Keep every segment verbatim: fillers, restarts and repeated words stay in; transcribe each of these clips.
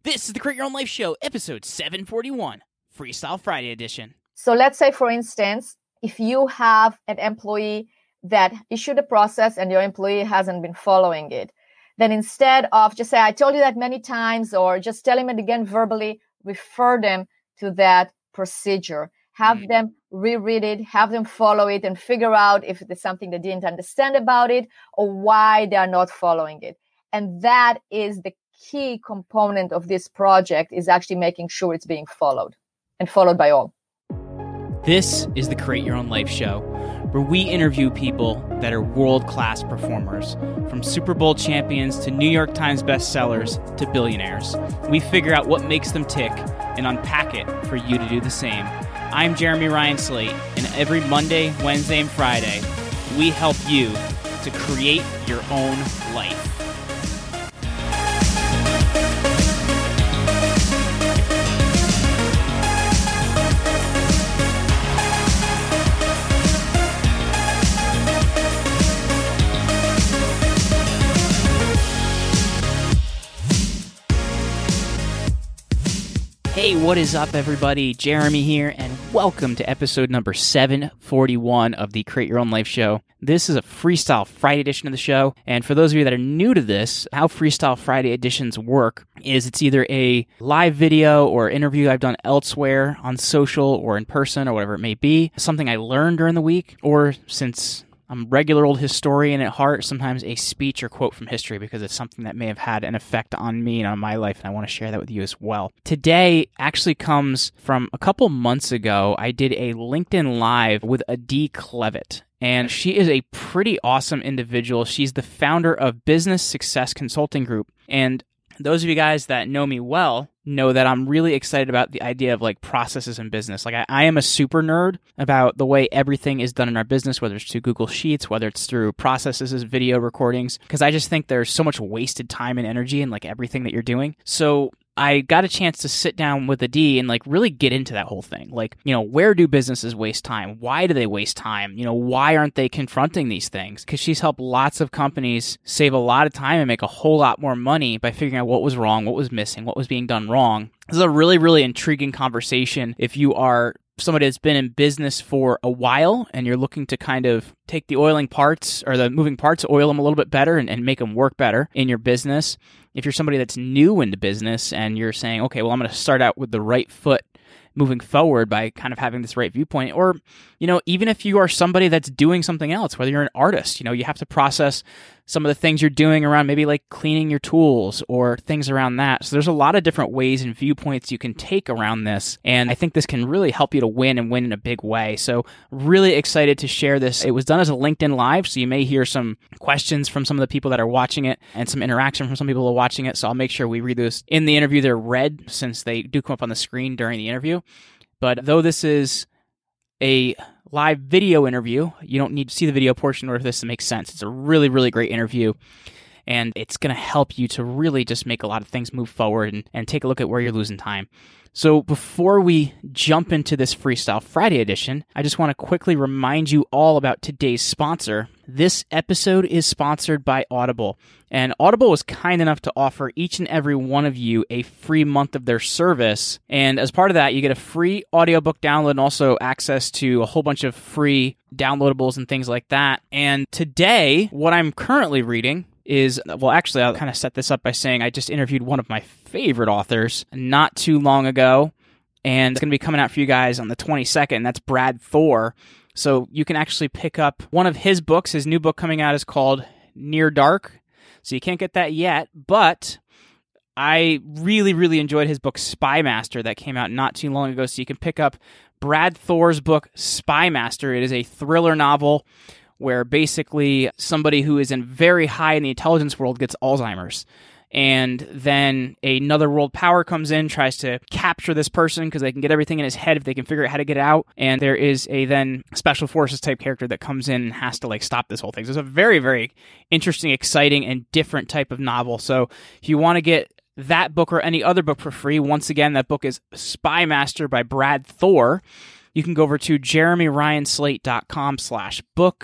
This is the Create Your Own Life Show, episode seven forty-one, Freestyle Friday edition. So let's say, for instance, if you have an employee that issued a process and your employee hasn't been following it, then instead of just say, I told you that many times, or just tell him it again verbally, refer them to that procedure. Have mm-hmm. them reread it, have them follow it, and figure out if there's something they didn't understand about it or why they are not following it. And that is the key component of this project, is actually making sure it's being followed and followed by all. This is the Create Your Own Life Show, where we interview people that are world-class performers, from Super Bowl champions to New York Times bestsellers to billionaires. We figure out what makes them tick and unpack it for you to do the same. I'm Jeremy Ryan Slate, and every Monday, Wednesday, and Friday, we help you to create your own life. Hey, what is up, everybody? Jeremy here, and welcome to episode number seven forty-one of the Create Your Own Life Show. This is a Freestyle Friday edition of the show, and for those of you that are new to this, how Freestyle Friday editions work is it's either a live video or interview I've done elsewhere on social or in person or whatever it may be, something I learned during the week, or since I'm a regular old historian at heart, sometimes a speech or quote from history, because it's something that may have had an effect on me and on my life, and I want to share that with you as well. Today actually comes from a couple months ago. I did a LinkedIn Live with Adi Clevitt, and she is a pretty awesome individual. She's the founder of Business Success Consulting Group, and those of you guys that know me well know that I'm really excited about the idea of like processes in business. Like I, I am a super nerd about the way everything is done in our business, whether it's through Google Sheets, whether it's through processes as video recordings, because I just think there's so much wasted time and energy in like everything that you're doing. So I got a chance to sit down with Adi and like really get into that whole thing. Like, you know, where do businesses waste time? Why do they waste time? You know, why aren't they confronting these things? Because she's helped lots of companies save a lot of time and make a whole lot more money by figuring out what was wrong, what was missing, what was being done wrong. This is a really, really intriguing conversation if you are somebody that's been in business for a while and you're looking to kind of take the oiling parts or the moving parts, oil them a little bit better and, and make them work better in your business. If you're somebody that's new into business and you're saying, okay, well, I'm going to start out with the right foot moving forward by kind of having this right viewpoint, or, you know, even if you are somebody that's doing something else, whether you're an artist, you know, you have to process some of the things you're doing around maybe like cleaning your tools or things around that. So there's a lot of different ways and viewpoints you can take around this. And I think this can really help you to win and win in a big way. So really excited to share this. It was done as a LinkedIn Live, so you may hear some questions from some of the people that are watching it and some interaction from some people who are watching it. So I'll make sure we read those in the interview. They're read since they do come up on the screen during the interview. But though this is a live video interview, you don't need to see the video portion in order for this to make sense. It's a really, really great interview, and it's going to help you to really just make a lot of things move forward and, and take a look at where you're losing time. So before we jump into this Freestyle Friday edition, I just want to quickly remind you all about today's sponsor. This episode is sponsored by Audible, and Audible was kind enough to offer each and every one of you a free month of their service, and as part of that, you get a free audiobook download and also access to a whole bunch of free downloadables and things like that. And today, what I'm currently reading is, well, actually, I'll kind of set this up by saying I just interviewed one of my favorite authors not too long ago, and it's going to be coming out for you guys on the twenty-second, and that's Brad Thor. So you can actually pick up one of his books. His new book coming out is called Near Dark, so you can't get that yet, but I really, really enjoyed his book Spy Master that came out not too long ago, so you can pick up Brad Thor's book Spy Master. It is a thriller novel where basically somebody who is in very high in the intelligence world gets Alzheimer's. And then another world power comes in, tries to capture this person because they can get everything in his head if they can figure out how to get out. And there is a then special forces type character that comes in and has to like stop this whole thing. So it's a very, very interesting, exciting, and different type of novel. So if you want to get that book or any other book for free, once again, that book is Spy Master by Brad Thor. You can go over to jeremyryanslate.com slash book.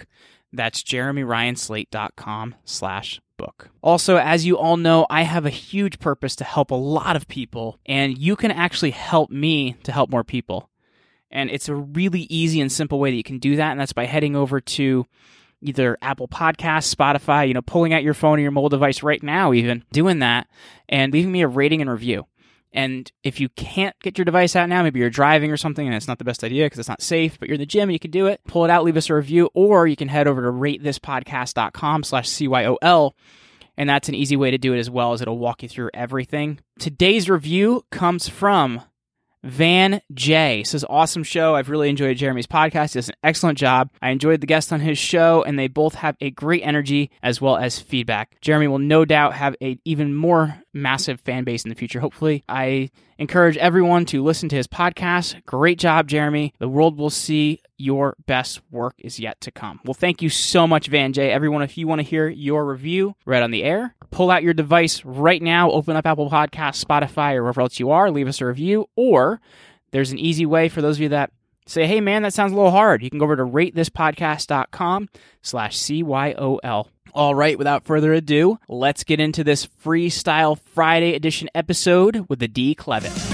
That's jeremyryanslate.com slash book. Also, as you all know, I have a huge purpose to help a lot of people, and you can actually help me to help more people. And it's a really easy and simple way that you can do that, and that's by heading over to either Apple Podcasts, Spotify, you know, pulling out your phone or your mobile device right now even, doing that, and leaving me a rating and review. And if you can't get your device out now, maybe you're driving or something and it's not the best idea because it's not safe, but you're in the gym and you can do it, pull it out, leave us a review, or you can head over to ratethispodcast.com slash CYOL. And that's an easy way to do it as well, as it'll walk you through everything. Today's review comes from Van J. This is an awesome show. I've really enjoyed Jeremy's podcast. He does an excellent job. I enjoyed the guest on his show, and they both have a great energy as well as feedback. Jeremy will no doubt have an even more massive fan base in the future, hopefully. I encourage everyone to listen to his podcast. Great job, Jeremy. The world will see your best work is yet to come. Well, thank you so much, Van J. Everyone, if you want to hear your review right on the air, pull out your device right now, open up Apple Podcasts, Spotify, or wherever else you are, leave us a review, or there's an easy way for those of you that say, hey, man, that sounds a little hard. You can go over to ratethispodcast.com slash CYOL. All right, without further ado, let's get into this Freestyle Friday edition episode with Adi Clevitt.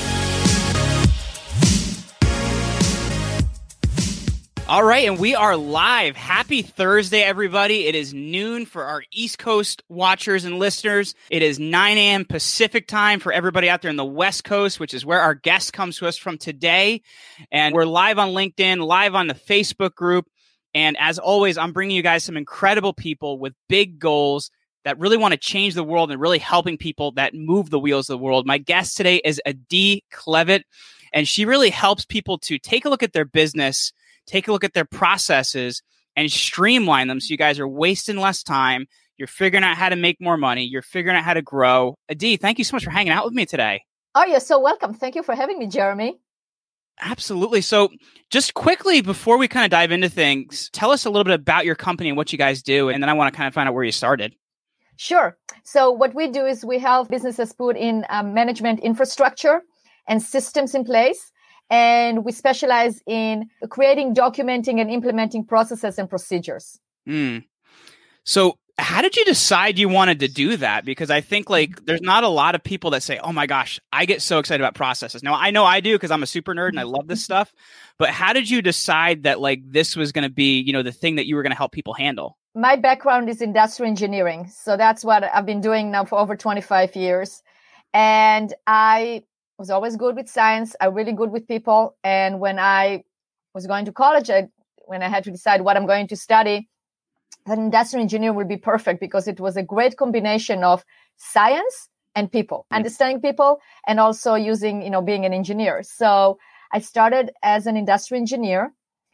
All right, and we are live. Happy Thursday, everybody. It is noon for our East Coast watchers and listeners. It is nine a.m. Pacific time for everybody out there in the West Coast, which is where our guest comes to us from today. And we're live on LinkedIn, live on the Facebook group. And as always, I'm bringing you guys some incredible people with big goals that really want to change the world and really helping people that move the wheels of the world. My guest today is Adi Clevitt, and she really helps people to take a look at their business, take a look at their processes, and streamline them so you guys are wasting less time. You're figuring out how to make more money. You're figuring out how to grow. Adi, thank you so much for hanging out with me today. Oh, you're so welcome. Thank you for having me, Jeremy. Absolutely. So just quickly, before we kind of dive into things, tell us a little bit about your company and what you guys do. And then I want to kind of find out where you started. Sure. So what we do is we help businesses put in um, management infrastructure and systems in place. And we specialize in creating, documenting, and implementing processes and procedures. Mm. So how did you decide you wanted to do that? Because I think like there's not a lot of people that say, oh my gosh, I get so excited about processes. Now, I know I do because I'm a super nerd and I love this stuff. But how did you decide that like this was going to be, you know, the thing that you were going to help people handle? My background is industrial engineering. So that's what I've been doing now for over twenty-five years. And I was always good with science. I'm really good with people. And when I was going to college, I, when I had to decide what I'm going to study, an industrial engineer would be perfect because it was a great combination of science and people, mm-hmm. understanding people, and also using, you know, being an engineer. So I started as an industrial engineer.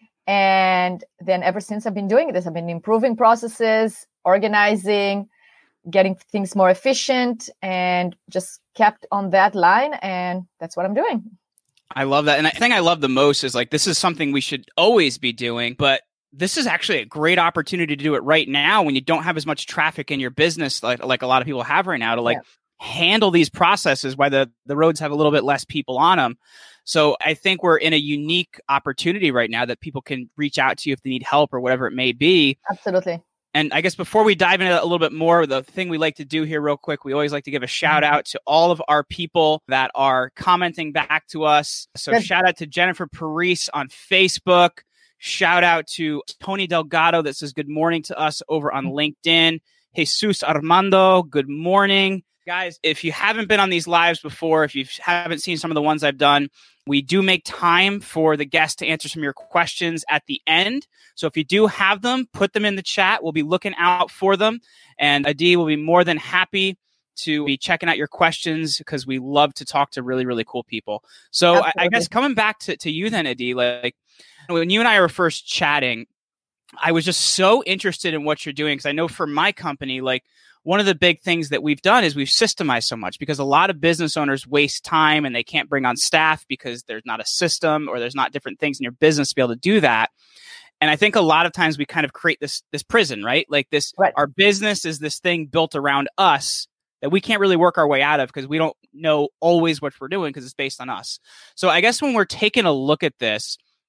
And then ever since I've been doing this, I've been improving processes, organizing, getting things more efficient, and just kept on that line. And that's what I'm doing. I love that. And the thing I love the most is like, this is something we should always be doing, but this is actually a great opportunity to do it right now when you don't have as much traffic in your business, like, like a lot of people have right now, to like yeah. handle these processes while the, the roads have a little bit less people on them. So I think we're in a unique opportunity right now that people can reach out to you if they need help or whatever it may be. Absolutely. And I guess before we dive into a little bit more, the thing we like to do here real quick, we always like to give a shout out to all of our people that are commenting back to us. So Good. Shout out to Jennifer Parise on Facebook. Shout out to Tony Delgado that says good morning to us over on LinkedIn. Jesus Armando, good morning. Guys, if you haven't been on these lives before, if you haven't seen some of the ones I've done, we do make time for the guests to answer some of your questions at the end. So if you do have them, put them in the chat. We'll be looking out for them. And Adi will be more than happy to be checking out your questions because we love to talk to really, really cool people. So I, I guess coming back to, to you then, Adi, like when you and I were first chatting, I was just so interested in what you're doing because I know for my company, like one of the big things that we've done is we've systemized so much because a lot of business owners waste time and they can't bring on staff because there's not a system or there's not different things in your business to be able to do that. And I think a lot of times we kind of create this, this prison, right? Like this, right. Our business is this thing built around us that we can't really work our way out of because we don't know always what we're doing because it's based on us. So I guess when we're taking a look at this,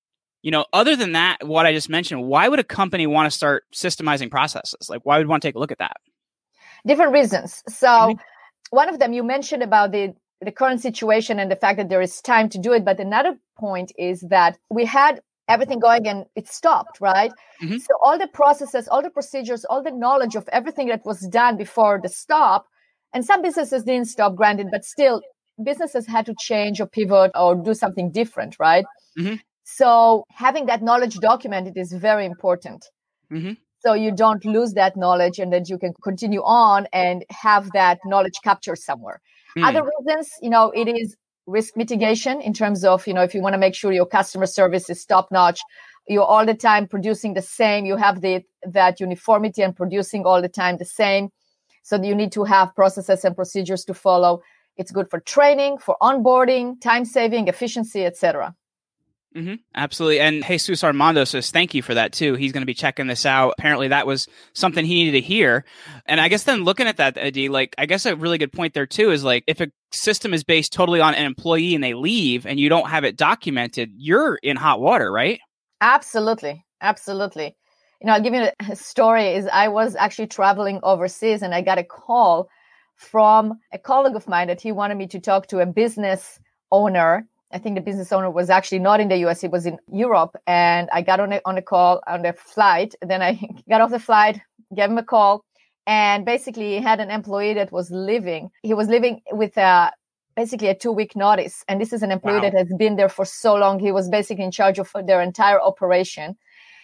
You know, other than that, what I just mentioned, why would a company want to start systemizing processes? Like, why would one take a look at that? Different reasons. So Mhm. one of them, you mentioned about the, the current situation and the fact that there is time to do it. But another point is that we had everything going and it stopped, right? Mhm. So all the processes, all the procedures, all the knowledge of everything that was done before the stop, and some businesses didn't stop, granted, but still businesses had to change or pivot or do something different, right? Mhm. So having that knowledge documented is very important. Mhm. So you don't lose that knowledge and that you can continue on and have that knowledge captured somewhere. Mm. Other reasons, you know, it is risk mitigation in terms of, you know, if you want to make sure your customer service is top notch, you're all the time producing the same, you have the that uniformity and producing all the time the same. So you need to have processes and procedures to follow. It's good for training, for onboarding, time saving, efficiency, et cetera. Mm-hmm. Absolutely. And Jesus Armando says, thank you for that too. He's going to be checking this out. Apparently that was something he needed to hear. And I guess then looking at that, Adi, like, I guess a really good point there too is like, if a system is based totally on an employee and they leave and you don't have it documented, you're in hot water, right? Absolutely. Absolutely. You know, I'll give you a story is I was actually traveling overseas and I got a call from a colleague of mine that he wanted me to talk to a business owner. I think the business owner was actually not in the U S, he was in Europe. And I got on a, on a call on the flight. Then I got off the flight, gave him a call. And basically he had an employee that was leaving. He was living with a, basically a two week notice. And this is an employee Wow. that has been there for so long. He was basically in charge of their entire operation.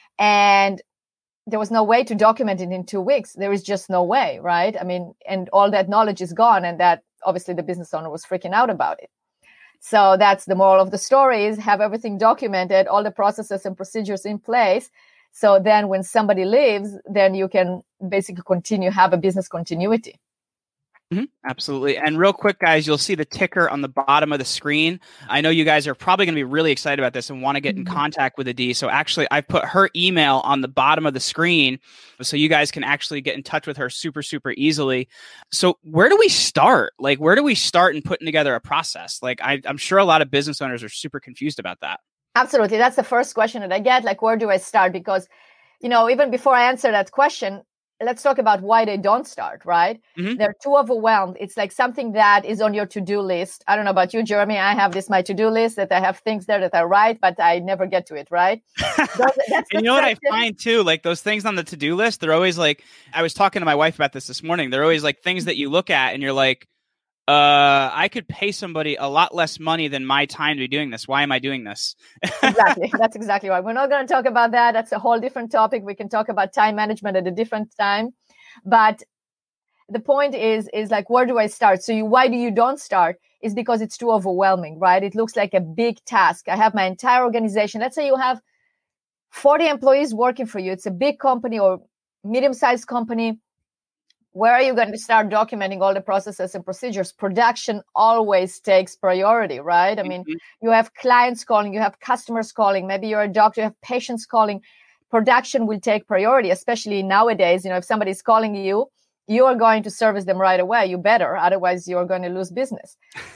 And there was no way to document it in two weeks. There is just no way, right? I mean, and all that knowledge is gone. And that obviously the business owner was freaking out about it. So that's the moral of the story is have everything documented, all the processes and procedures in place. So then when somebody leaves, then you can basically continue, have a business continuity. Mm-hmm. Absolutely. And real quick, guys, you'll see the ticker on the bottom of the screen. I know you guys are probably going to be really excited about this and want to get in Mm-hmm. contact with Adi. So actually, I've put her email on the bottom of the screen so you guys can actually get in touch with her super, super easily. So where do we start? Like, where do we start in putting together a process? Like, I, I'm sure a lot of business owners are super confused about that. Absolutely. That's the first question that I get. Like, where do I start? Because, you know, even before I answer that question, let's talk about why they don't start, right? Mm-hmm. They're too overwhelmed. It's like something that is on your to-do list. I don't know about you, Jeremy. I have this, my to-do list that I have things there that I write, but I never get to it, right? That's, that's and you know what I find too? Like those things on the to-do list, they're always like, I was talking to my wife about this this morning. They're always like things that you look at and you're like, uh, I could pay somebody a lot less money than my time to be doing this. Why am I doing this? Exactly. That's exactly right. We're not going to talk about that. That's a whole different topic. We can talk about time management at a different time. But the point is, is like, where do I start? So you, why do you don't start? Is because it's too overwhelming, right? It looks like a big task. I have my entire organization. Let's say you have forty employees working for you. It's a big company or medium-sized company. Where are you going to start documenting all the processes and procedures? Production always takes priority, right? I mean, mm-hmm. you have clients calling, you have customers calling, maybe you're a doctor, you have patients calling. Production will take priority, especially nowadays. You know, if somebody's calling you, you are going to service them right away. You better, otherwise you're going to lose business.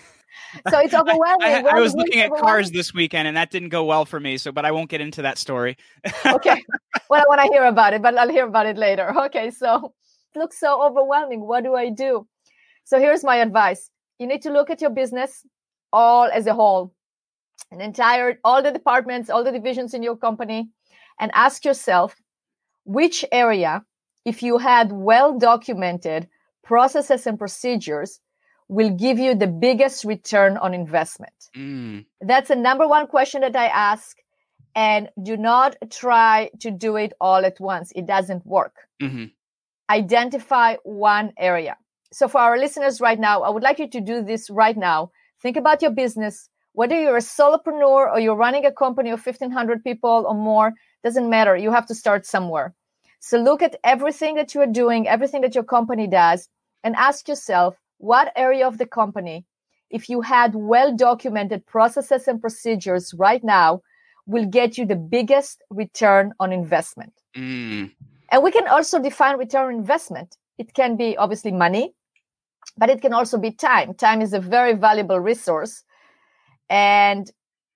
So it's overwhelming. I, I, I was looking at cars this weekend and that didn't go well for me. So, but I won't get into that story. Okay. Well, I want to hear about it, but I'll hear about it later. Okay. So it looks so overwhelming. What do I do? So here's my advice. You need to look at your business all as a whole, an entire, all the departments, all the divisions in your company, and ask yourself which area, if you had well-documented processes and procedures, will give you the biggest return on investment. Mm. That's the number one question that I ask. And do not try to do it all at once. It doesn't work. Mm-hmm. Identify one area. So for our listeners right now, I would like you to do this right now. Think about your business. Whether you're a solopreneur or you're running a company of fifteen hundred people or more, doesn't matter. You have to start somewhere. So look at everything that you're doing, everything that your company does, and ask yourself, what area of the company, if you had well-documented processes and procedures right now, will get you the biggest return on investment. Mm. And we can also define return on investment. It can be obviously money, but it can also be time. Time is a very valuable resource. And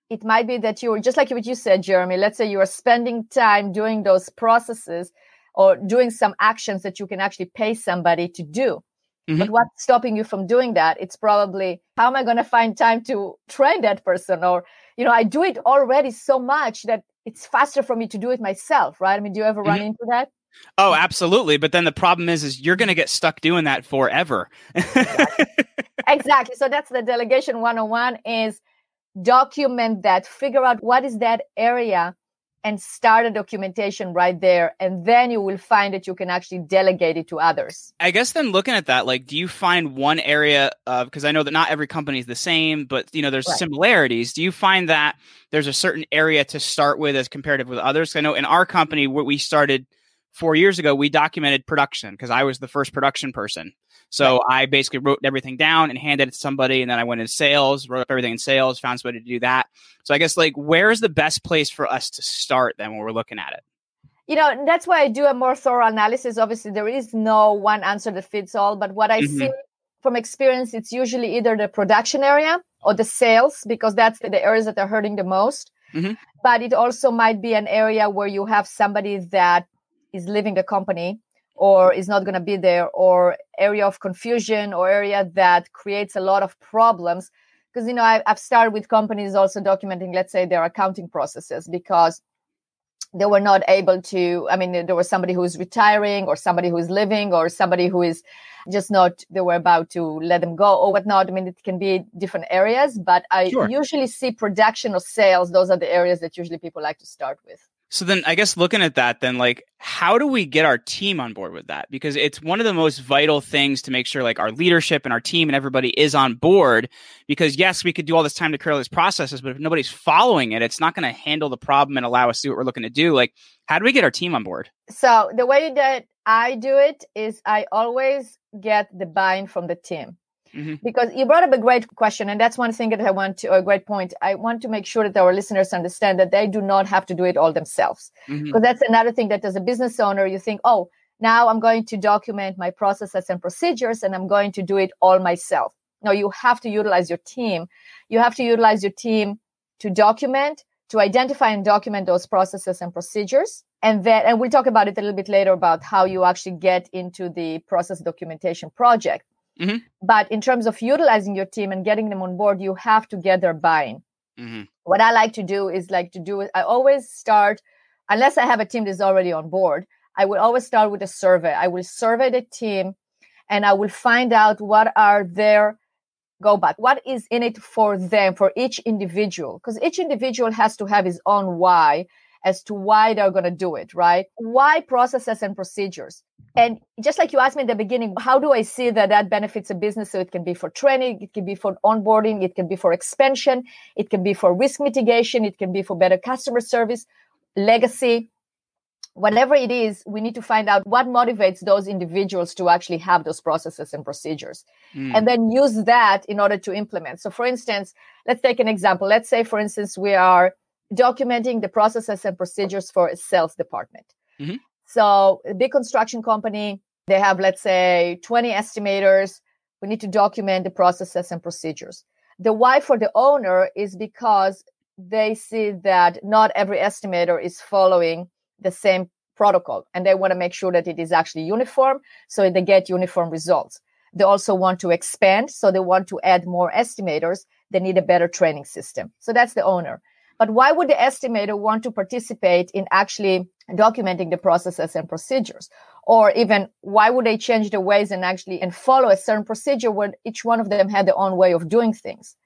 it might be that you're just like what you said, Jeremy. Let's say you are spending time doing those processes or doing some actions that you can actually pay somebody to do. Mm-hmm. But what's stopping you from doing that? It's probably, how am I going to find time to train that person? Or, you know, I do it already so much that it's faster for me to do it myself, right? I mean, do you ever mm-hmm. run into that? Oh, absolutely. But then the problem is, is you're going to get stuck doing that forever. Exactly. Exactly. So that's the delegation one oh one is document that, figure out what is that area and start a documentation right there. And then you will find that you can actually delegate it to others. I guess then looking at that, like, do you find one area of, because I know that not every company is the same, but, you know, there's right. similarities. Do you find that there's a certain area to start with as comparative with others? I know in our company, what we started four years ago, we documented production because I was the first production person. So right. I basically wrote everything down and handed it to somebody. And then I went into sales, wrote up everything in sales, found somebody to do that. So I guess, like, where is the best place for us to start then when we're looking at it? You know, that's why I do a more thorough analysis. Obviously, there is no one answer that fits all. But what I mm-hmm. see from experience, it's usually either the production area or the sales, because that's the areas that are hurting the most. Mm-hmm. But it also might be an area where you have somebody that is leaving the company or is not going to be there, or area of confusion or area that creates a lot of problems. Because, you know, I, I've started with companies also documenting, let's say, their accounting processes because they were not able to, I mean, there was somebody who is retiring or somebody who is leaving or somebody who is just not, they were about to let them go or whatnot. I mean, it can be different areas, but I sure. usually see production or sales. Those are the areas that usually people like to start with. So then I guess looking at that, then, like, how do we get our team on board with that? Because it's one of the most vital things to make sure, like, our leadership and our team and everybody is on board. Because yes, we could do all this time to create all these processes, but if nobody's following it, it's not going to handle the problem and allow us to do what we're looking to do. Like, how do we get our team on board? So the way that I do it is I always get the buy-in from the team. Mm-hmm. Because you brought up a great question, and that's one thing that I want to, a great point. I want to make sure that our listeners understand that they do not have to do it all themselves. Mm-hmm. Because that's another thing that as a business owner, you think, oh, now I'm going to document my processes and procedures and I'm going to do it all myself. No, you have to utilize your team. You have to utilize your team to document, to identify and document those processes and procedures. And then, and we'll talk about it a little bit later about how you actually get into the process documentation project. Mm-hmm. But in terms of utilizing your team and getting them on board, you have to get their buy-in. Mm-hmm. What I like to do is like to do it. I always start, unless I have a team that's already on board, I will always start with a survey. I will survey the team and I will find out what are their go back. What is in it for them, for each individual? Because each individual has to have his own why as to why they're going to do it, right? Why processes and procedures? And just like you asked me in the beginning, how do I see that that benefits a business? So it can be for training, it can be for onboarding, it can be for expansion, it can be for risk mitigation, it can be for better customer service, legacy. Whatever it is, we need to find out what motivates those individuals to actually have those processes and procedures, mm. and then use that in order to implement. So for instance, let's take an example. Let's say, for instance, we are documenting the processes and procedures for a sales department. Mm-hmm. So a big construction company, they have, let's say, twenty estimators. We need to document the processes and procedures. The why for the owner is because they see that not every estimator is following the same protocol, and they want to make sure that it is actually uniform so they get uniform results. They also want to expand, so they want to add more estimators. They need a better training system. So that's the owner. But why would the estimator want to participate in actually documenting the processes and procedures? Or even why would they change the ways and actually and follow a certain procedure where each one of them had their own way of doing things?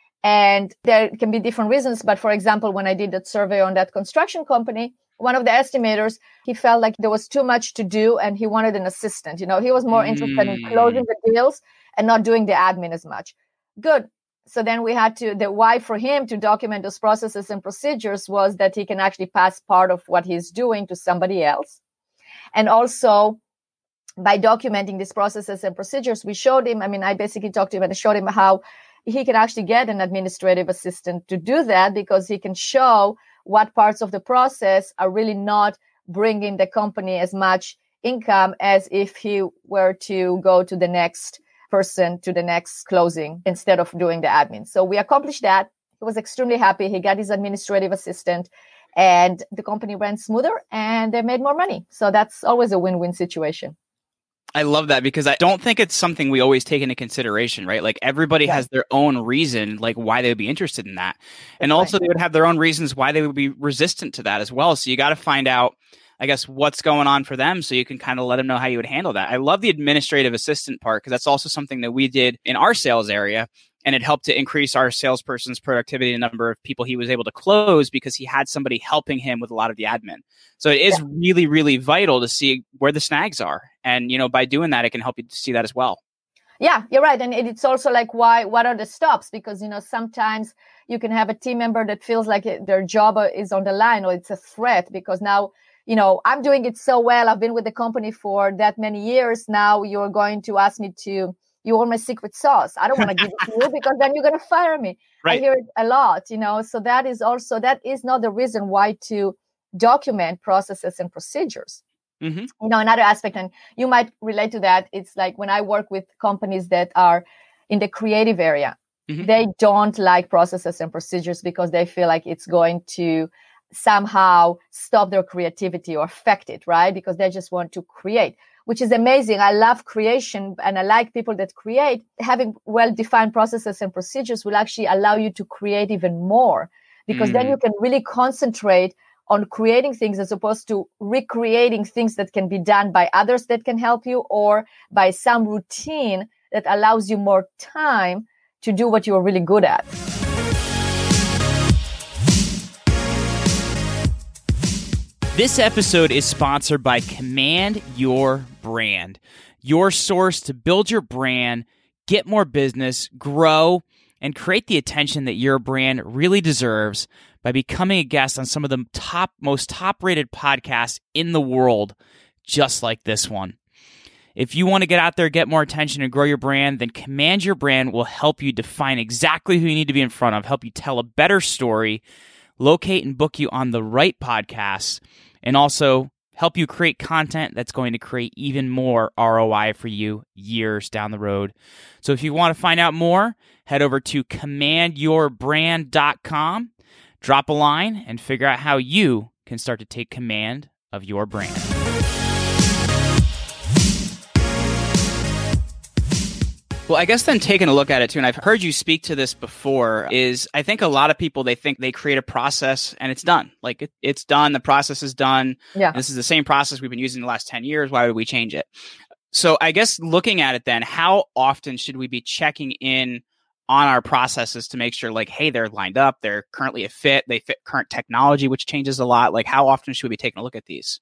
And there can be different reasons. But for example, when I did that survey on that construction company, one of the estimators, he felt like there was too much to do and he wanted an assistant. You know, he was more mm. interested in closing the deals and not doing the admin as much. Good. So then we had to, the why for him to document those processes and procedures was that he can actually pass part of what he's doing to somebody else. And also by documenting these processes and procedures, we showed him, I mean, I basically talked to him and showed him how he can actually get an administrative assistant to do that because he can show what parts of the process are really not bringing the company as much income as if he were to go to the next person to the next closing instead of doing the admin. So we accomplished that. He was extremely happy. He got his administrative assistant and the company ran smoother and they made more money. So that's always a win-win situation. I love that because I don't think it's something we always take into consideration, right? Like everybody yeah. has their own reason, like why they would be interested in that. And That's also right. they would have their own reasons why they would be resistant to that as well. So you got to find out, I guess, what's going on for them so you can kind of let them know how you would handle that. I love the administrative assistant part because that's also something that we did in our sales area. And it helped to increase our salesperson's productivity, the number of people he was able to close because he had somebody helping him with a lot of the admin. So it is yeah. really, really vital to see where the snags are. And, you know, by doing that, it can help you to see that as well. Yeah, you're right. And it's also like, why, what are the stops? Because, you know, sometimes you can have a team member that feels like it, their job is on the line or it's a threat because now, you know, I'm doing it so well. I've been with the company for that many years. Now you're going to ask me to, you want my secret sauce. I don't want to give it to you because then you're going to fire me. Right. I hear it a lot, you know, so that is also, that is not the reason why to document processes and procedures. Mm-hmm. You know, another aspect, and you might relate to that. It's like when I work with companies that are in the creative area, mm-hmm. they don't like processes and procedures because they feel like it's going to somehow stop their creativity or affect it, right? Because they just want to create, which is amazing. I love creation and I like people that create. Having well-defined processes and procedures will actually allow you to create even more because mm. then you can really concentrate on creating things as opposed to recreating things that can be done by others that can help you or by some routine that allows you more time to do what you're really good at. This episode is sponsored by Command Your Brand, your source to build your brand, get more business, grow, and create the attention that your brand really deserves by becoming a guest on some of the top, most top-rated podcasts in the world, just like this one. If you want to get out there, get more attention, and grow your brand, then Command Your Brand will help you define exactly who you need to be in front of, help you tell a better story, locate and book you on the right podcasts, and also help you create content that's going to create even more R O I for you years down the road. So if you want to find out more, head over to command your brand dot com, drop a line, and figure out how you can start to take command of your brand. Well, I guess then taking a look at it too, and I've heard you speak to this before, is I think a lot of people, they think they create a process and it's done. Like it, it's done. The process is done. Yeah. This is the same process we've been using the last ten years. Why would we change it? So I guess looking at it then, how often should we be checking in on our processes to make sure like, hey, they're lined up, they're currently a fit, they fit current technology, which changes a lot. Like how often should we be taking a look at these?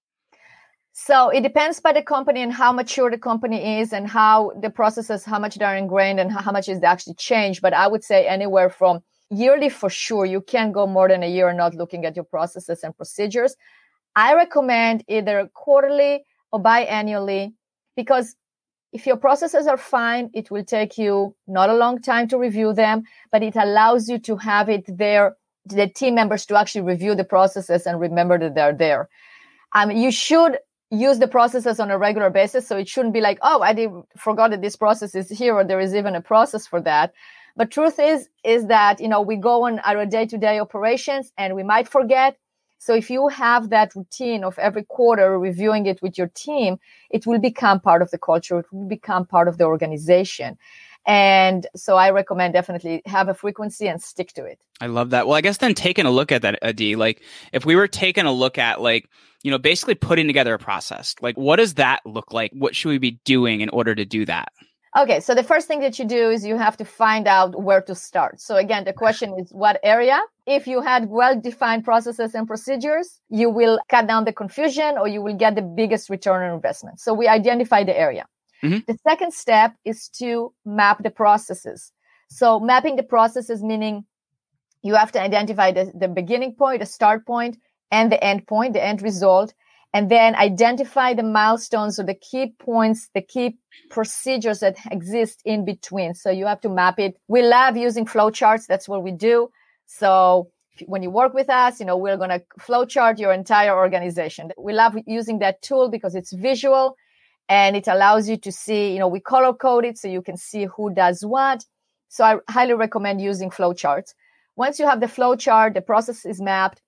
So it depends by the company and how mature the company is and how the processes, how much they're ingrained and how much is actually changed. But I would say anywhere from yearly for sure. You can't go more than a year not looking at your processes and procedures. I recommend either quarterly or biannually because if your processes are fine, it will take you not a long time to review them, but it allows you to have it there, the team members to actually review the processes and remember that they're there. Um, you should use the processes on a regular basis. So it shouldn't be like, oh, I did, forgot that this process is here or there is even a process for that. But truth is, is that, you know, we go on our day-to-day operations and we might forget. So if you have that routine of every quarter reviewing it with your team, it will become part of the culture. It will become part of the organization. And so I recommend definitely have a frequency and stick to it. I love that. Well, I guess then taking a look at that, Adi, like if we were taking a look at like, you know, basically putting together a process, like what does that look like? What should we be doing in order to do that? Okay, so the first thing that you do is you have to find out where to start. So again, the question is what area? If you had well-defined processes and procedures, you will cut down the confusion or you will get the biggest return on investment. So we identify the area. Mm-hmm. The second step is to map the processes. So mapping the processes meaning you have to identify the, the beginning point, the start point, and the end point, the end result, and then identify the milestones or the key points, the key procedures that exist in between. So you have to map it. We love using flowcharts. That's what we do. So when you work with us, you know, we're going to flowchart your entire organization. We love using that tool because it's visual and it allows you to see, you know, we color code it so you can see who does what. So I highly recommend using flowcharts. once you have the flow chart, the process is mapped,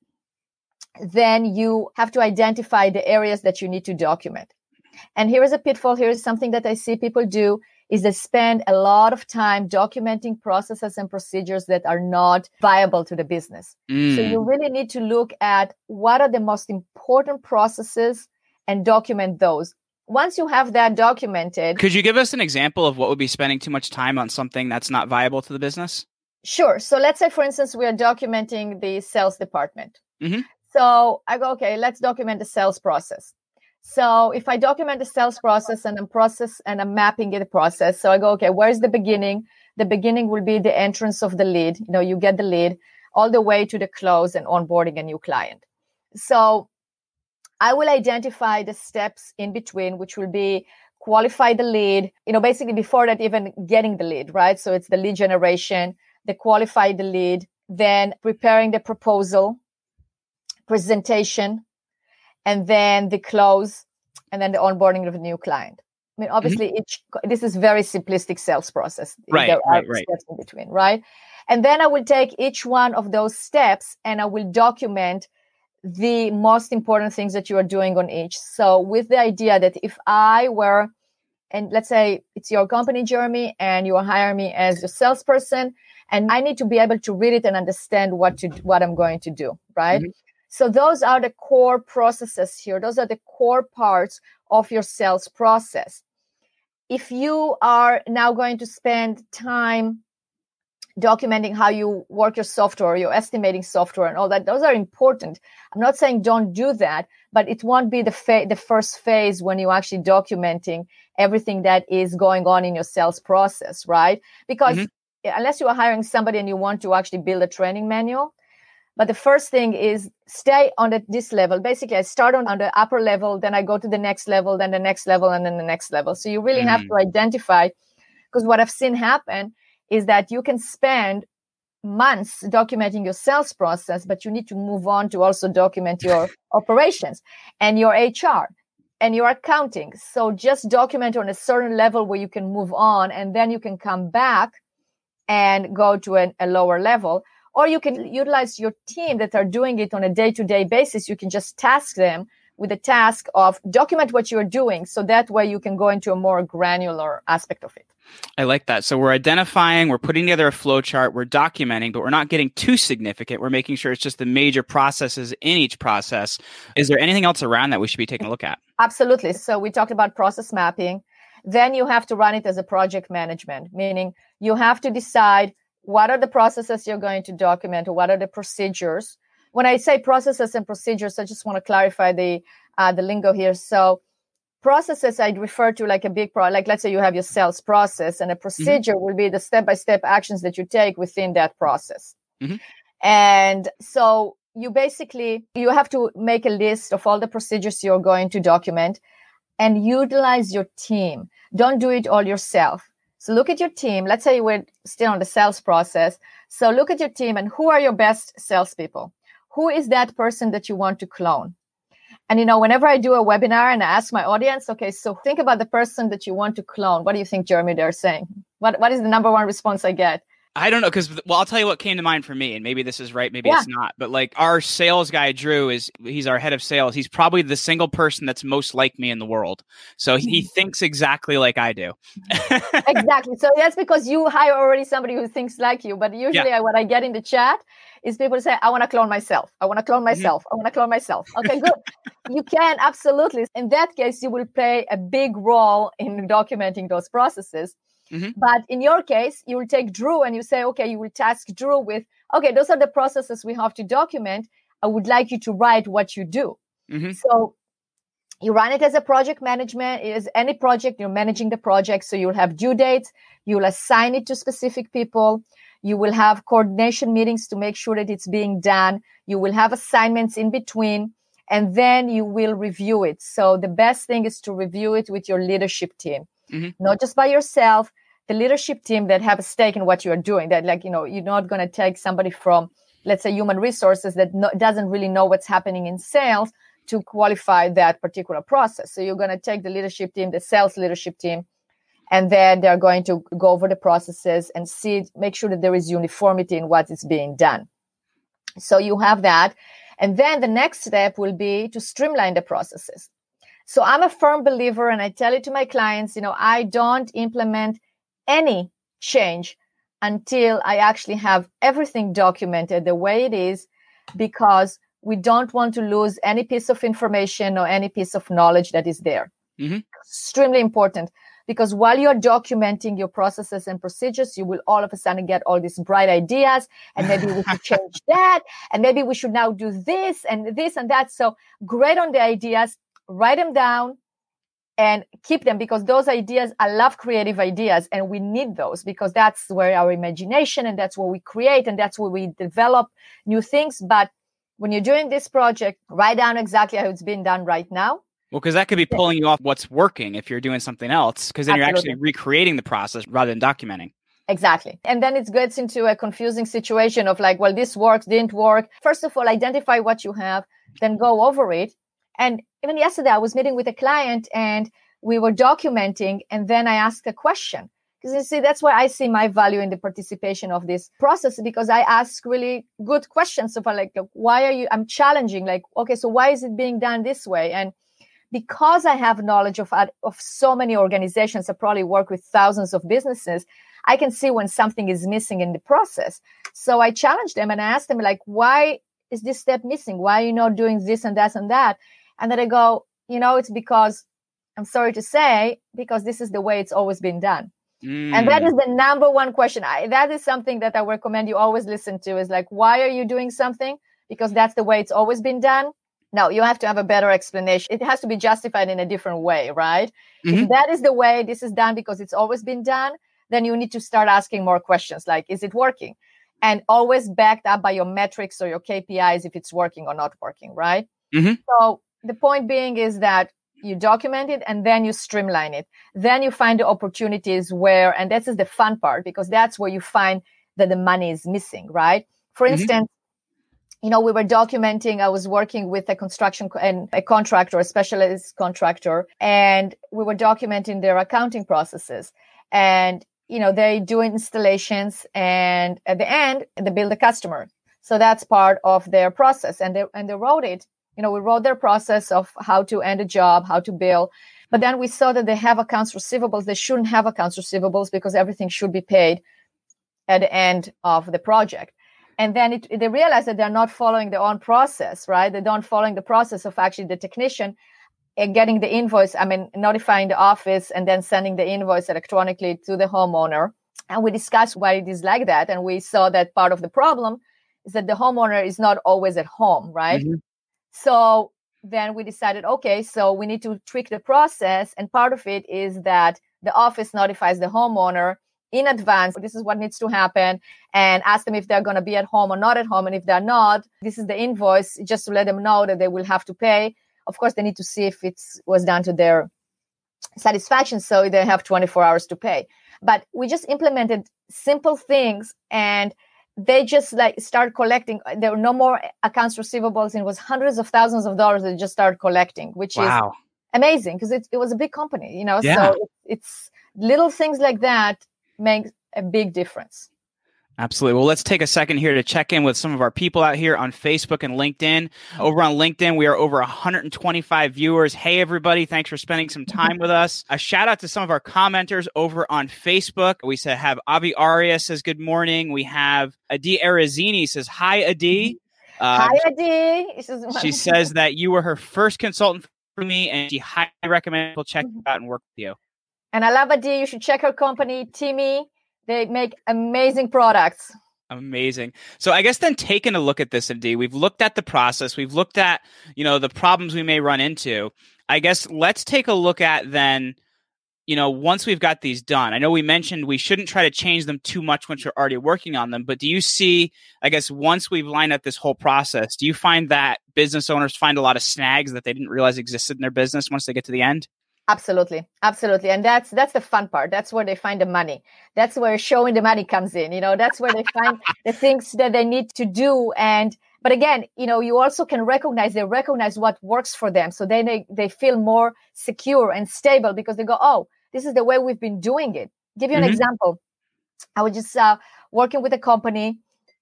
then you have to identify the areas that you need to document. And here is a pitfall. Here is something that I see people do is they spend a lot of time documenting processes and procedures that are not viable to the business. Mm. So you really need to look at what are the most important processes and document those. Once you have that documented. Could you give us an example of what would be spending too much time on something that's not viable to the business? Sure. So let's say, for instance, we are documenting the sales department. Mm-hmm. So I go, okay, let's document the sales process. So if I document the sales process and I'm process and I'm mapping the process, so I go, okay, where's the beginning? The beginning will be the entrance of the lead. You know, you get the lead all the way to the close and onboarding a new client. So I will identify the steps in between, which will be qualify the lead, you know, basically before that, even getting the lead, right? So it's the lead generation, the qualify the lead, then preparing the proposal, presentation, and then the close, and then the onboarding of a new client. I mean, obviously, mm-hmm. each this is very simplistic sales process. Right, there right, are right. steps in between, right? And then I will take each one of those steps and I will document the most important things that you are doing on each. So with the idea that if I were, and let's say it's your company, Jeremy, and you hire me as your salesperson, and I need to be able to read it and understand what to what I'm going to do, right? Mm-hmm. So those are the core processes here. Those are the core parts of your sales process. If you are now going to spend time documenting how you work your software, your estimating software and all that, those are important. I'm not saying don't do that, but it won't be the fa- the first phase when you're actually documenting everything that is going on in your sales process, right? Because mm-hmm. unless you are hiring somebody and you want to actually build a training manual, but the first thing is stay on the, this level. Basically, I start on, on the upper level, then I go to the next level, then the next level, and then the next level. So you really mm-hmm. have to identify, because what I've seen happen is that you can spend months documenting your sales process, but you need to move on to also document your operations and your H R and your accounting. So just document on a certain level where you can move on, and then you can come back and go to an, a lower level. Or you can utilize your team that are doing it on a day-to-day basis. You can just task them with the task of document what you're doing. So that way you can go into a more granular aspect of it. I like that. So we're identifying, we're putting together a flow chart, we're documenting, but we're not getting too significant. We're making sure it's just the major processes in each process. Is there anything else around that we should be taking a look at? Absolutely. So we talked about process mapping. Then you have to run it as a project management, meaning you have to decide what are the processes you're going to document, or what are the procedures. When I say processes and procedures, I just want to clarify the uh, the lingo here. So processes, I'd refer to like a big pro, like let's say you have your sales process, and a procedure mm-hmm. will be the step-by-step actions that you take within that process. Mm-hmm. And so you basically, you have to make a list of all the procedures you're going to document and utilize your team. Don't do it all yourself. So look at your team. Let's say we're still on the sales process. So look at your team and who are your best salespeople? Who is that person that you want to clone? And, you know, whenever I do a webinar and I ask my audience, okay, so think about the person that you want to clone. What do you think, Jeremy, they're saying? What What is the number one response I get? I don't know, because, well, I'll tell you what came to mind for me, and maybe this is right, maybe yeah. it's not. But like our sales guy, Drew, is he's our head of sales. He's probably the single person that's most like me in the world. So he thinks exactly like I do. Exactly. So that's because you hire already somebody who thinks like you. But usually yeah. what I get in the chat is people say, I want to clone myself. I want to clone myself. Mm-hmm. I want to clone myself. Okay, good. You can, absolutely. In that case, you will play a big role in documenting those processes. Mm-hmm. But in your case, you will take Drew and you say, okay, you will task Drew with, okay, those are the processes we have to document. I would like you to write what you do. Mm-hmm. So you run it as a project management. It is any project, you're managing the project. So you'll have due dates. You'll assign it to specific people. You will have coordination meetings to make sure that it's being done. You will have assignments in between, and then you will review it. So the best thing is to review it with your leadership team, mm-hmm. not just by yourself. The leadership team that have a stake in what you're doing, that like, you know, you're not going to take somebody from, let's say, human resources that no, doesn't really know what's happening in sales to qualify that particular process. So you're going to take the leadership team, the sales leadership team, And then they're going to go over the processes and see, make sure that there is uniformity in what is being done. So you have that. And then the next step will be to streamline the processes. So I'm a firm believer, and I tell it to my clients, you know, I don't implement any change until I actually have everything documented the way it is, because we don't want to lose any piece of information or any piece of knowledge that is there. Mm-hmm. Extremely important. Because while you're documenting your processes and procedures, you will all of a sudden get all these bright ideas, and maybe we should change that, and maybe we should now do this and this and that. So great on the ideas, write them down and keep them, because those ideas, I love creative ideas, and we need those, because that's where our imagination, and that's where we create, and that's where we develop new things. But when you're doing this project, write down exactly how it's being done right now. Well, because that could be pulling you off what's working if you're doing something else, because then Absolutely. You're actually recreating the process rather than documenting. Exactly. And then it gets into a confusing situation of like, well, this works, didn't work. First of all, identify what you have, then go over it. And even yesterday, I was meeting with a client and we were documenting, and then I asked a question. Because you see, that's why I see my value in the participation of this process, because I ask really good questions of like, why are you, I'm challenging, like, okay, so why is it being done this way? And because I have knowledge of, of so many organizations, I probably work with thousands of businesses, I can see when something is missing in the process. So I challenged them and I asked them, like, why is this step missing? Why are you not doing this and that and that? And then they go, you know, it's because, I'm sorry to say, because this is the way it's always been done. Mm. And that is the number one question. I, that is something that I recommend you always listen to, is like, why are you doing something? Because that's the way it's always been done. No, you have to have a better explanation. It has to be justified in a different way, right? Mm-hmm. If that is the way this is done because it's always been done, then you need to start asking more questions like, is it working? And always backed up by your metrics or your K P Is if it's working or not working, right? Mm-hmm. So the point being is that you document it and then you streamline it. Then you find the opportunities where, and this is the fun part, because that's where you find that the money is missing, right? For mm-hmm. instance, you know, we were documenting, I was working with a construction co- and a contractor, a specialist contractor, and we were documenting their accounting processes. And, you know, they do installations, and at the end, they bill the customer. So that's part of their process. And they, and they wrote it, you know, we wrote their process of how to end a job, how to bill. But then we saw that they have accounts receivables. They shouldn't have accounts receivables because everything should be paid at the end of the project. And then it, they realize that they're not following their own process, right? They don't following the process of actually the technician and getting the invoice, I mean, notifying the office and then sending the invoice electronically to the homeowner. And we discussed why it is like that. And we saw that part of the problem is that the homeowner is not always at home, right? Mm-hmm. So then we decided, okay, so we need to tweak the process. And part of it is that the office notifies the homeowner in advance, this is what needs to happen, and ask them if they're going to be at home or not at home. And if they're not, this is the invoice, just to let them know that they will have to pay. Of course, they need to see if it was done to their satisfaction, so they have twenty-four hours to pay. But we just implemented simple things, and they just like start collecting. There were no more accounts receivables, and it was hundreds of thousands of dollars they just started collecting, which wow. is amazing because it, it was a big company, you know. Yeah. So it, it's little things like that makes a big difference. Absolutely. Well, let's take a second here to check in with some of our people out here on Facebook and LinkedIn. Over on LinkedIn, we are over one hundred twenty-five viewers. Hey, everybody. Thanks for spending some time with us. A shout out to some of our commenters over on Facebook. We said, have Avi Aria says, good morning. We have Adi Arazini says, hi, Adi. Uh, hi, Adi. She says that you were her first consultant for me, and she highly recommends people check out and work with you. And I love Adi. You should check her company, Timmy. They make amazing products. Amazing. So I guess then taking a look at this, Adi, we've looked at the process. We've looked at, you know, the problems we may run into. I guess let's take a look at then, you know, once we've got these done. I know we mentioned we shouldn't try to change them too much once you're already working on them. But do you see, I guess, once we've lined up this whole process, do you find that business owners find a lot of snags that they didn't realize existed in their business once they get to the end? Absolutely. Absolutely. And that's that's the fun part. That's where they find the money. That's where showing the money comes in. You know, that's where they find the things that they need to do. And but again, you know, you also can recognize, they recognize what works for them. So then they, they feel more secure and stable because they go, oh, This is the way we've been doing it. Give you an Mhm. example. I was just uh, working with a company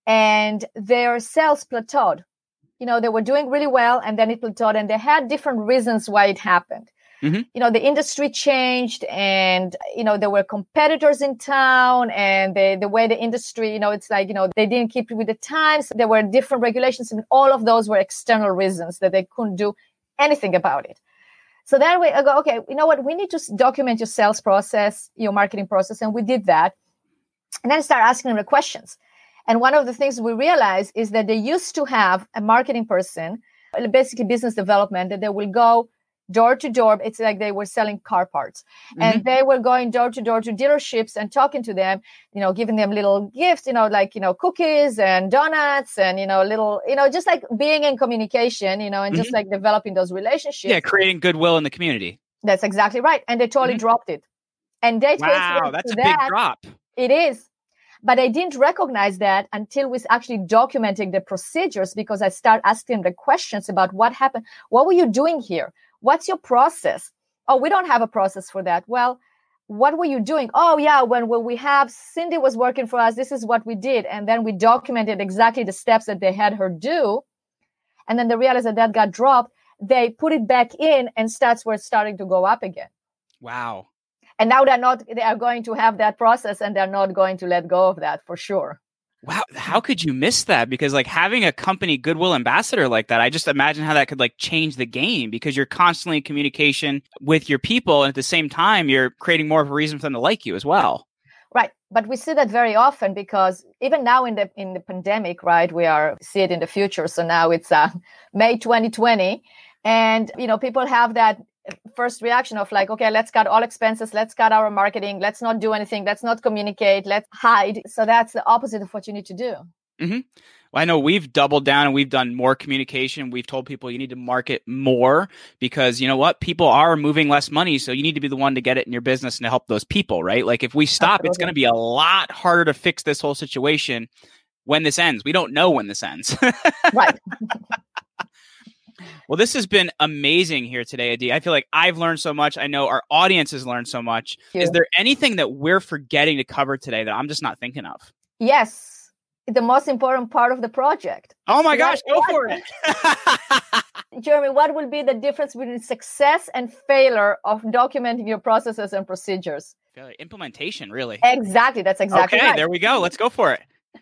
and their sales plateaued. You know, they were doing really well and then it plateaued, and they had different reasons why it happened. Mhm. You know, the industry changed and, you know, there were competitors in town, and the, the way the industry, you know, it's like, you know, they didn't keep with the times. There were different regulations, and all of those were external reasons that they couldn't do anything about it. So then we go, okay, you know what? We need to document your sales process, your marketing process. And we did that. And then start asking them the questions. And one of the things we realized is that they used to have a marketing person, basically business development, that they will go door to door. It's like they were selling car parts. Mm-hmm. And they were going door to door to dealerships and talking to them, you know, giving them little gifts, you know, like, you know, cookies and donuts and, you know, little, you know, just like being in communication, you know, and mm-hmm. just like developing those relationships. Yeah, creating goodwill in the community. That's exactly right. And they totally mm-hmm. dropped it. And they wow, that's a that, big drop. It is. But I didn't recognize that until we actually documenting the procedures, because I start asking the questions about what happened. What were you doing here? What's your process? Oh, we don't have a process for that. Well, what were you doing? Oh, yeah, when, when we have Cindy was working for us, this is what we did. And then we documented exactly the steps that they had her do. And then they realized that that got dropped. They put it back in, and stats were starting to go up again. Wow. And now they're not, they are going to have that process, and they're not going to let go of that for sure. Wow. How could you miss that? Because like having a company goodwill ambassador like that, I just imagine how that could like change the game, because you're constantly in communication with your people. And at the same time, you're creating more of a reason for them to like you as well. Right. But we see that very often, because even now in the in the pandemic, right, we are see it in the future. So now it's uh, May twenty twenty. And, you know, people have that first reaction of like, okay, let's cut all expenses. Let's cut our marketing. Let's not do anything. Let's not communicate. Let's hide. So that's the opposite of what you need to do. Mm-hmm. Well, I know we've doubled down and we've done more communication. We've told people you need to market more, because you know what? People are moving less money. So you need to be the one to get it in your business and to help those people, right? Like if we stop, Absolutely. It's going to be a lot harder to fix this whole situation when this ends. We don't know when this ends. Right. Well, this has been amazing here today, Adi. I feel like I've learned so much. I know our audience has learned so much. Is there anything that we're forgetting to cover today that I'm just not thinking of? Yes. The most important part of the project. Oh my gosh, go for it. Jeremy, what will be the difference between success and failure of documenting your processes and procedures? Implementation, really. Exactly. That's exactly okay, right. Okay, there we go. Let's go for it.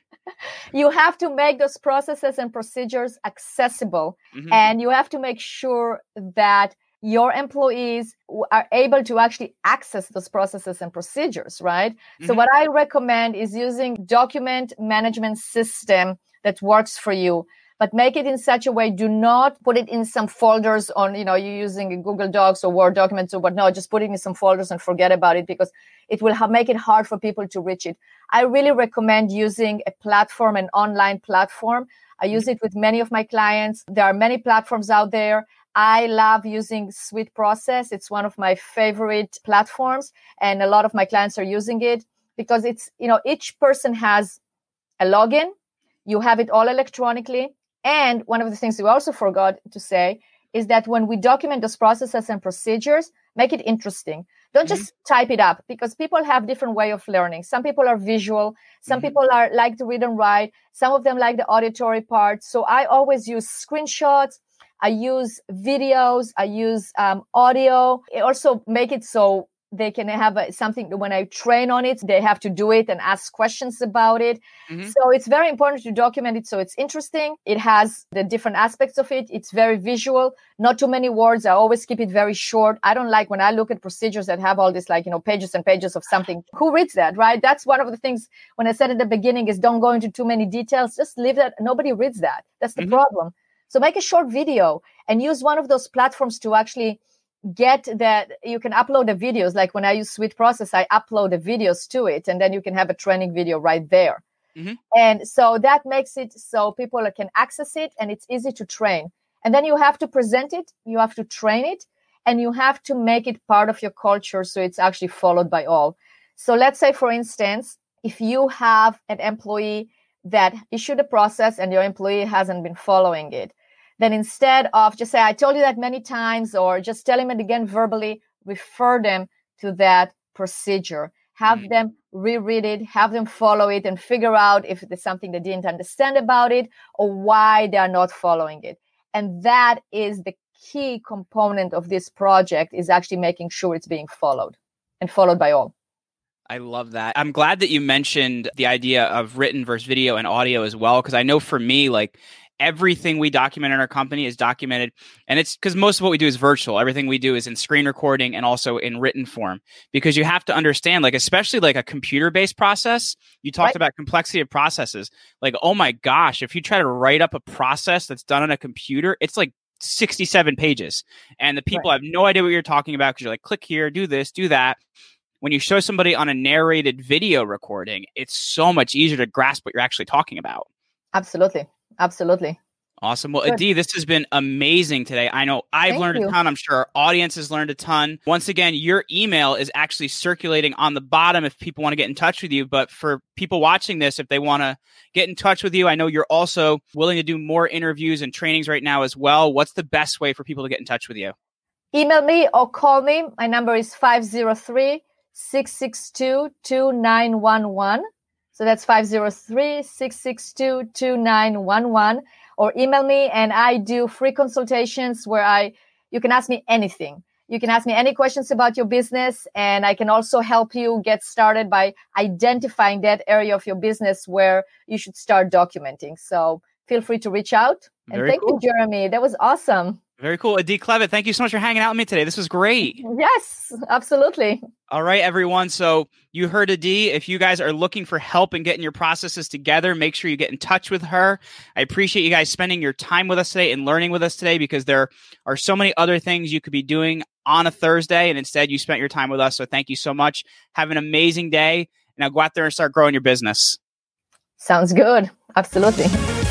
You have to make those processes and procedures accessible, mm-hmm. and you have to make sure that your employees are able to actually access those processes and procedures, right? Mm-hmm. So what I recommend is using document management system that works for you, but make it in such a way, do not put it in some folders on, you know, you're using Google Docs or Word documents or what. No, just put it in some folders and forget about it, because it will ha- make it hard for people to reach it. I really recommend using a platform, an online platform. I use it with many of my clients. There are many platforms out there. I love using Sweet Process. It's one of my favorite platforms, and a lot of my clients are using it because it's, you know, each person has a login. You have it all electronically. And one of the things we also forgot to say is that when we document those processes and procedures, make it interesting. Don't just mm-hmm. type it up, because people have different way of learning. Some people are visual. Some mm-hmm. people are like to read and write. Some of them like the auditory part. So I always use screenshots. I use videos. I use um, audio. I also make it so they can have a, something when I train on it, they have to do it and ask questions about it. Mm-hmm. So it's very important to document it so it's interesting. It has the different aspects of it. It's very visual, not too many words. I always keep it very short. I don't like when I look at procedures that have all this, like, you know, pages and pages of something. Who reads that, right? That's one of the things when I said at the beginning is don't go into too many details. Just leave that. Nobody reads that. That's the mm-hmm. problem. So make a short video and use one of those platforms to actually get that. You can upload the videos. Like when I use Sweet Process, I upload the videos to it, and then you can have a training video right there. Mm-hmm. And so that makes it so people can access it, and it's easy to train. And then you have to present it, you have to train it, and you have to make it part of your culture so it's actually followed by all. So let's say, for instance, if you have an employee that issued a process and your employee hasn't been following it, then instead of just say, I told you that many times, or just tell him it again verbally, refer them to that procedure. Have Mm. them reread it, have them follow it, and figure out if there's something they didn't understand about it or why they are not following it. And that is the key component of this project, is actually making sure it's being followed and followed by all. I love that. I'm glad that you mentioned the idea of written versus video and audio as well, because I know for me, like everything we document in our company is documented, and it's because most of what we do is virtual. Everything we do is in screen recording and also in written form, because you have to understand, like, especially like a computer-based process, you talked Right. about complexity of processes. Like, oh my gosh, if you try to write up a process that's done on a computer, it's like sixty-seven pages. And the people Right. have no idea what you're talking about because you're like, click here, do this, do that. When you show somebody on a narrated video recording, it's so much easier to grasp what you're actually talking about. Absolutely. Absolutely. Awesome. Well, Good. Adi, this has been amazing today. I know I've Thank learned you. a ton. I'm sure our audience has learned a ton. Once again, your email is actually circulating on the bottom if people want to get in touch with you. But for people watching this, if they want to get in touch with you, I know you're also willing to do more interviews and trainings right now as well. What's the best way for people to get in touch with you? Email me or call me. My number is five oh three, six six two, two nine one one. So that's five oh three, six six two, two nine one one. Or email me, and I do free consultations where I you can ask me anything. You can ask me any questions about your business, and I can also help you get started by identifying that area of your business where you should start documenting. So feel free to reach out. And Very thank cool. you, Jeremy. That was awesome. Very cool. Adi Clevitt, thank you so much for hanging out with me today. This was great. Yes, absolutely. All right, everyone. So you heard Adi. If you guys are looking for help in getting your processes together, make sure you get in touch with her. I appreciate you guys spending your time with us today and learning with us today, because there are so many other things you could be doing on a Thursday, and instead you spent your time with us. So thank you so much. Have an amazing day. Now go out there and start growing your business. Sounds good. Absolutely.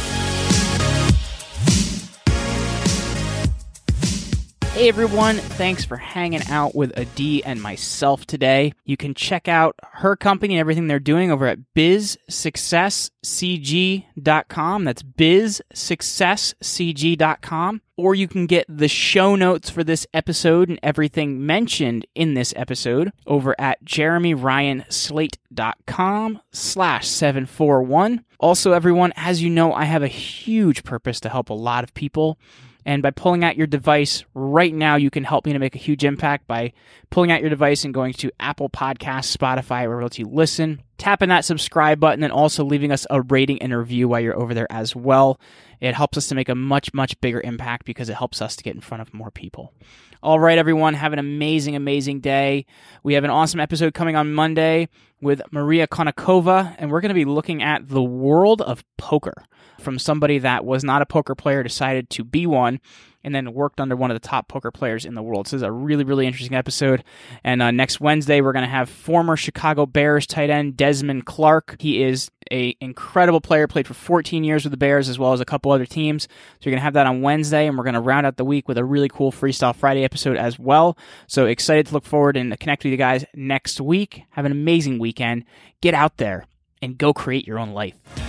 Hey everyone, thanks for hanging out with Adi and myself today. You can check out her company and everything they're doing over at biz success c g dot com. That's biz success c g dot com. Or you can get the show notes for this episode and everything mentioned in this episode over at jeremy ryan slate dot com slash seven four one. Also, everyone, as you know, I have a huge purpose to help a lot of people. And by pulling out your device right now, you can help me to make a huge impact by pulling out your device and going to Apple Podcasts, Spotify, wherever else you listen, tapping that subscribe button, and also leaving us a rating and review while you're over there as well. It helps us to make a much, much bigger impact because it helps us to get in front of more people. All right, everyone, have an amazing, amazing day. We have an awesome episode coming on Monday with Maria Konnikova, and we're going to be looking at the world of poker from somebody that was not a poker player, decided to be one, and then worked under one of the top poker players in the world. So this is a really, really interesting episode. And uh, next Wednesday, we're going to have former Chicago Bears tight end Desmond Clark. He is an incredible player, played for fourteen years with the Bears as well as a couple other teams. So you're going to have that on Wednesday, and we're going to round out the week with a really cool Freestyle Friday episode as well. So excited to look forward and connect with you guys next week. Have an amazing weekend. Get out there and go create your own life.